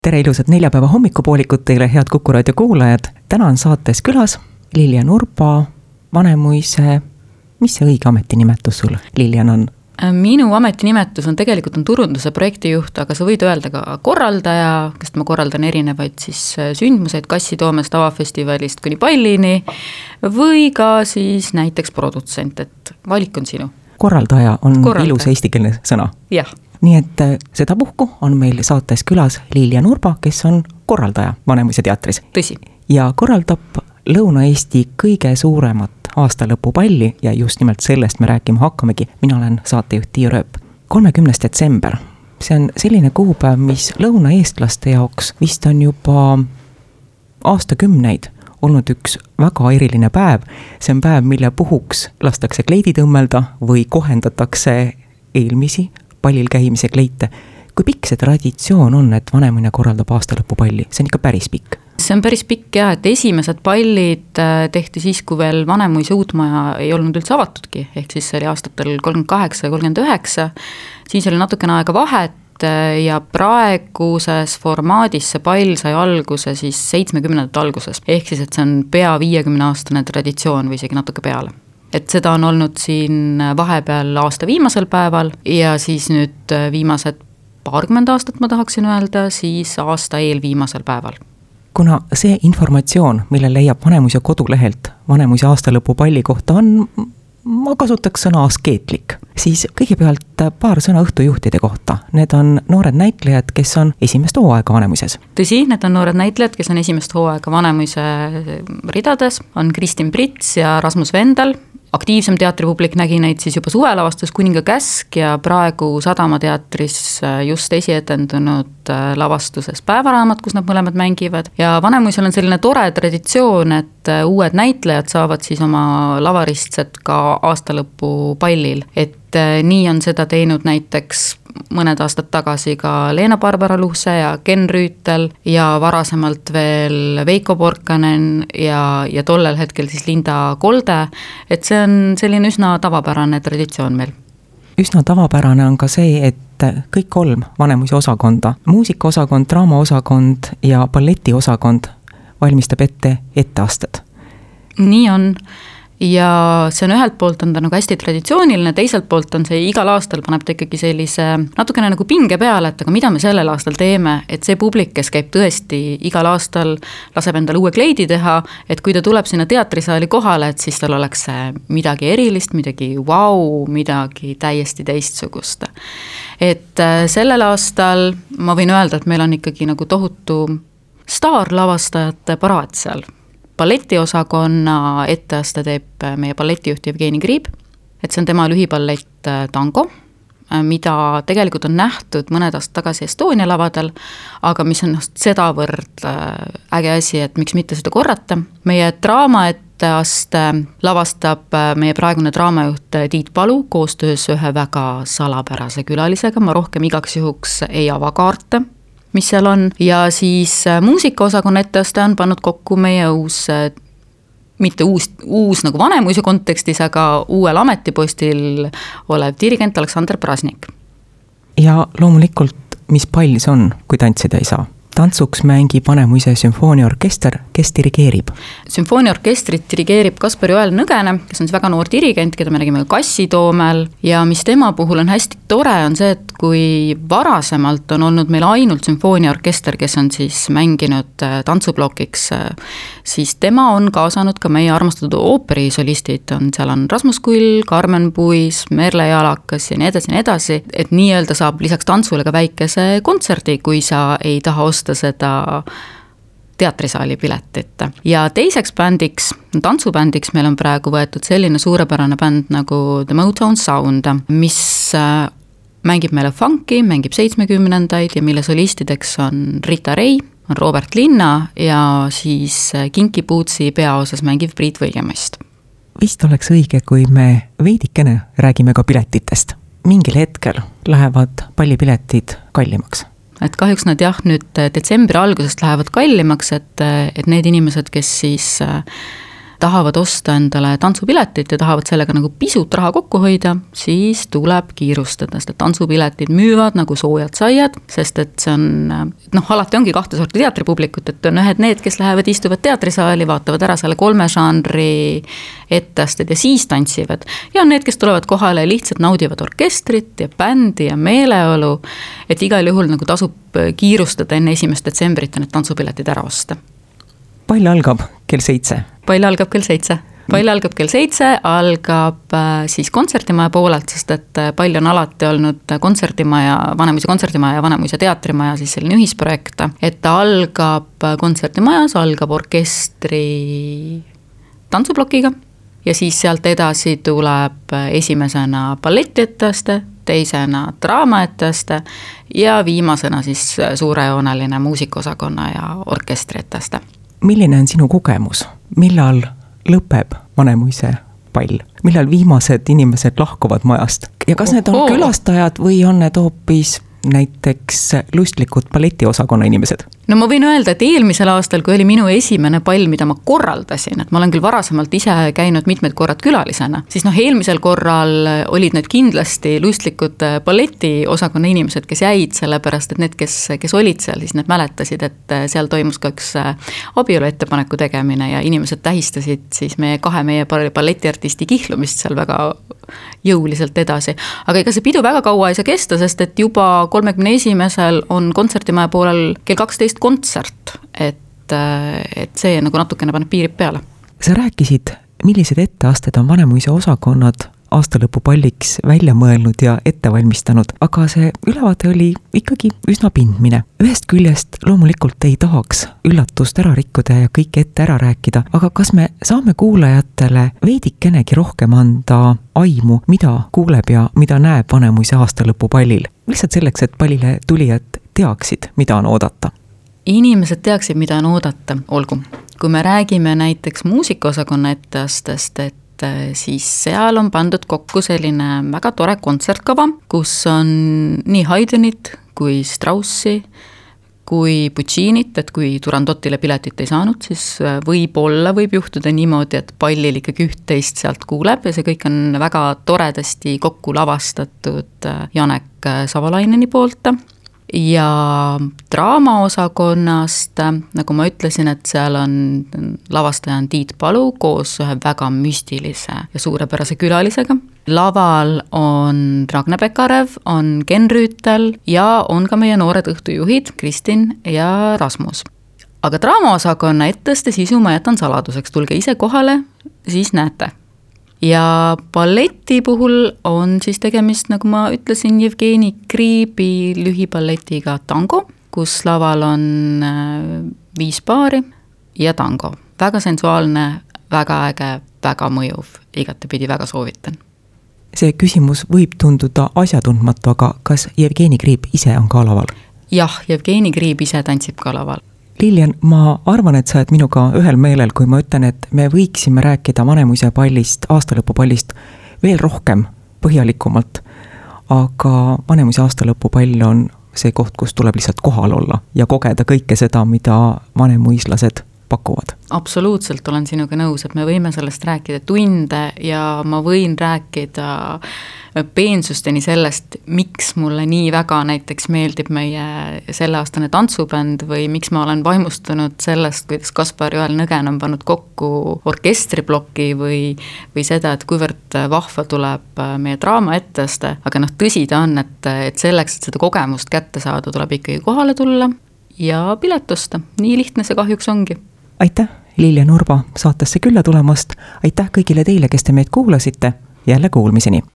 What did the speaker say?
Tere ilusat neljapäeva hommikupoolikut teile, head Kuku raadio kuulajad. Täna on saates külas Lilian Urba, Vanemuise. Mis see õige ametinimetus sul, Lilian, on? Minu ametinimetus on tegelikult turunduse projektijuht, aga sa võid öelda ka korraldaja, sest ma korraldan erinevaid siis sündmuseid Kassitoomest avafestivalist kuni Pallini või ka siis näiteks produtsent, et valik on sinu. Korraldaja on ilus eestikeelne sõna. Jah. Nii et sedapuhku on meil saates külas Lilian Urba, kes on korraldaja Vanemuise teatris. Tõsi. Ja korraldab Lõuna-Eesti kõige suuremat aastalõpupalli ja just nimelt sellest me rääkima hakkamegi. Mina olen saatejuht Tiia Rööp. 30. detsember. See on selline kuupäev, mis lõunaeestlaste jaoks vist on juba aastakümneid olnud üks väga eriline päev. See on päev, mille puhuks lastakse kleidid õmmelda või kohendatakse eelmisi pallil käimise kleite. Kui pikk see traditsioon on, et Vanemuine korraldab aastalõpupalli? See on ikka päris pikk. See on päris pikk ja, et esimesed pallid tehti siis, kui veel Vanemuise uutmaja ei olnud üldse avatudki, ehk siis see oli aastatel 38 ja 39, siis oli natukene aega vahet ja praeguses formaadis see pall sai alguse siis 70. alguses, ehk siis, et see on pea 50-aastane traditsioon või isegi natuke peale. Et seda on olnud siin vahepeal aasta viimasel päeval ja siis nüüd viimased paarkümmend aastat ma tahaksin öelda, siis aasta eelviimasel päeval. Kuna see informatsioon, mille leiab Vanemuise kodulehelt Vanemuise aastalõpupalli kohta on, ma kasutaks sõna askeetlik, siis kõigepealt paar sõna õhtujuhtide kohta. Need on noored näitlejad, kes on esimest hooaega Vanemuises. Tõsi, need on noored näitlejad, kes on esimest hooaega Vanemuise ridades, on Kristin Prits ja Rasmus Vendel. Aktiivsem teatripublik nägi neid siis juba suvelavastus Kuninga käsk ja praegu Sadama teatris just esietendunud lavastuses Päevaraamat, kus nad mõlemad mängivad. Ja Vanemuisel on selline tore traditsioon, et uued näitlejad saavad siis oma lavaristsed ka aastalõpu pallil. Et nii on seda teinud näiteks mõned aastad tagasi ka Leena-Barbara Luhse ja Ken Rüütel ja varasemalt veel Veiko Porkanen ja tollel hetkel siis Linda Kolde, et see on selline üsna tavapärane traditsioon meil. Üsna tavapärane on ka see, et kõik kolm Vanemuise osakonda, muusikaosakond, draamaosakond ja balletiosakond valmistab ette etteasted. Nii on. Ja see on ühelt poolt on ta nagu hästi traditsiooniline, teiselt poolt on see igal aastal paneb ta ikkagi sellise natukene nagu pinge peale, et aga mida me sellel aastal teeme, et see publik, kes käib tõesti igal aastal, laseb endale uue kleidi teha, et kui ta tuleb sinna teatrisaali kohale, et siis tal oleks midagi erilist, midagi midagi täiesti teistsugust. Et sellel aastal ma võin öelda, et meil on ikkagi nagu tohutu staarlavastajate paraat seal. Balletiosakonna etteaste teeb meie balletijuht Jevgeni Grib, et see on tema lühiballett Tango, mida tegelikult on nähtud mõned aastad tagasi Estonia lavadel, aga mis on sedavõrd äge asi, et miks mitte seda korrata. Meie draamaetteaste lavastab meie praegune draamajuht Tiit Palu koostöös ühe väga salapärase külalisega, ma rohkem igaks juhuks ei ava kaarte, mis seal on, ja siis muusikaosakonna etteaste on pannud kokku meie mitte uus nagu Vanemuise kontekstis, aga uuel ametipostil olev dirigent Aleksandr Prasnik. Ja loomulikult, mis pall see on, kui tantsida ei saa? Tantsuks mängib Vanemuise sümfooniaorkester, kes dirigeerib? Sümfooniaorkestrit dirigeerib Kaspar Joel Nõgene, kes on väga noor dirigent, keda me nägime Kassitoomel, ja mis tema puhul on hästi tore, on see, et kui varasemalt on olnud meil ainult sümfooniaorkester, kes on siis mänginud tantsublokiks, siis tema on kaasanud ka meie armastatud ooperisolistid, seal on Rasmus Kull, Carmen Puis, Merle Jalakas ja nii edasi, et nii-öelda saab lisaks tantsule ka väikese kontserdi, kui sa ei taha osta seda teatrisaali piletit. Ja teiseks bändiks, tantsubändiks meil on praegu võetud selline suurepärane bänd nagu The Motown Sound, mis mängib meile funky, mängib 70-ndaid ja mille solistideks on Rita Ray, on Robert Linna ja siis Kinky Bootsi peaosas mängib Priit Võigemast. Vist oleks õige, kui me veidikene räägime ka piletitest. Mingil hetkel lähevad pallipiletid kallimaks. Et kahjuks nad nüüd detsembri algusest lähevad kallimaks, et need inimesed, kes siis tahavad osta endale tantsupiletit ja tahavad sellega nagu pisut raha kokku hoida, siis tuleb kiirustada, sest et tantsupiletid müüvad nagu soojad saiad, sest et see on, alati ongi kahte sorti teatripublikut, et on ühed need, kes lähevad, istuvad teatrisaali, vaatavad ära selle 3 žanri etteasted ja siis tantsivad. Ja on need, kes tulevad kohale ja lihtsalt naudivad orkestrit ja bändi ja meeleolu, et igal juhul nagu tasub kiirustada enne 1. detsembrit ja need tantsupiletid ära osta. Pall algab kell 7. Pall algab kell 7. Pall algab kell 7, algab siis kontserdimaja poolelt, sest et Pall on alati olnud kontserdimaja, Vanemuise kontserdimaja ja Vanemuise teatrimaja, siis selline ühisprojekt, et ta algab kontserdimajas, algab orkestri tantsuplokiga ja siis sealt edasi tuleb esimesena balletiettaste, teisena draamaettaste ja viimasena siis suurejooneline muusikaosakonna ja orkestrietaste. Milline on sinu kogemus? Millal lõpeb Vanemuise pall? Millal viimased inimesed lahkuvad majast? Ja kas need on külastajad või on need hoopis näiteks lustlikud balletiosakonna inimesed? No ma võin öelda, et eelmisel aastal, kui oli minu esimene pall, mida ma korraldasin, et ma olen küll varasemalt ise käinud mitmed korrad külalisena, siis eelmisel korral olid need kindlasti lustlikud balletiosakonna inimesed, kes jäid, sellepärast, et need, kes olid seal, siis need mäletasid, et seal toimus ka üks abielu ettepaneku tegemine ja inimesed tähistasid siis meie balletiartisti kihlumist seal väga jõuliselt edasi. Aga ega see pidu väga kaua ei saa kesta, sest et juba 31. on kontserdimaja poolel kell 12 kontsert, et see nagu natukene paneb piirib peale. Sa rääkisid, millised etteasted on Vanemuise osakonnad aastalõpupalliks välja mõelnud ja ette valmistanud, aga see ülevaade oli ikkagi üsna pindmine. Ühest küljest loomulikult ei tahaks üllatust ära rikkuda ja kõik ette ära rääkida, aga kas me saame kuulajatele veidikenegi rohkem anda aimu, mida kuuleb ja mida näeb Vanemuise aastalõpupallil? Lihtsalt selleks, et pallile tulijad teaksid, mida on oodata. Inimesed teaksid, mida on oodata, olgu. Kui me räägime näiteks muusikaosakonna etteastest, et siis seal on pandud kokku selline väga tore kontsertkava, kus on nii Haydnit kui Straussi, kui Puccinit, et kui Turandotile piletit ei saanud, siis võib juhtuda niimoodi, et pallil ikkagi üht-teist sealt kuuleb ja see kõik on väga toredasti kokku lavastatud Janek Savalaineni poolt. Ja draamaosakonnast, nagu ma ütlesin, et seal on lavastaja Tiit Palu koos ühe väga müstilise ja suurepärase külalisega. Laval on Ragne Pekarev, on Ken Rüütel ja on ka meie noored õhtujuhid Kristin ja Rasmus. Aga draamaosakonna etteaste sisu ma jätan saladuseks, tulge ise kohale, siis näete. Ja balleti puhul on siis tegemist, nagu ma ütlesin, Jevgeni Kriibi lühiballetiga Tango, kus laval on 5 paari ja tango. Väga sensuaalne, väga äge, väga mõjuv, igatepidi väga soovitan. See küsimus võib tunduda asjatundmatu, aga kas Jevgeni Kriib ise on ka laval? Jah, Jevgeni Kriib ise tantsib ka laval. Lilian, ma arvan, et sa oled minuga ühel meelel, kui ma ütlen, et me võiksime rääkida Vanemuise pallist, aastalõpupallist veel rohkem, põhjalikumalt, aga Vanemuise aastalõpupall on see koht, kus tuleb lihtsalt kohal olla ja kogeda kõike seda, mida vanemuislased pakuvad. Absoluutselt olen sinuga nõus, et me võime sellest rääkida tunde ja ma võin rääkida peensusteni sellest, miks mulle nii väga näiteks meeldib meie selleaastane tantsubänd või miks ma olen vaimustunud sellest, kuidas Kaspar Joel Nõgen on pannud kokku orkestribloki või seda, et kuivõrd vahva tuleb meie draama etteaste, aga tõsi ta on, et selleks, et seda kogemust kätte saada, tuleb ikkagi kohale tulla ja pilet osta. Nii lihtne see kahjuks ongi. Aitäh, Lilian Urba saatesse külla tulemast. Aitäh kõigile teile, kes te meid kuulasite. Jälle kuulmiseni.